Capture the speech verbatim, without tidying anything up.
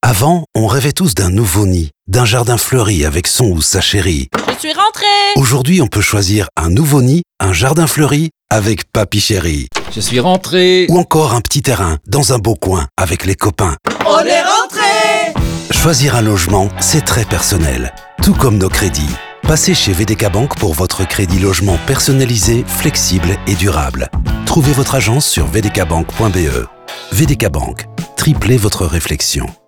Avant, on rêvait tous d'un nouveau nid, d'un jardin fleuri avec son ou sa chérie. Je suis rentrée! Aujourd'hui, on peut choisir un nouveau nid, un jardin fleuri avec Papy Chéri. Je suis rentré! Ou encore un petit terrain dans un beau coin avec les copains. On est rentré! Choisir un logement, c'est très personnel, tout comme nos crédits. Passez chez V D K Bank pour votre crédit logement personnalisé, flexible et durable. Trouvez votre agence sur v d k bank point b e. V D K Bank, triplez votre réflexion.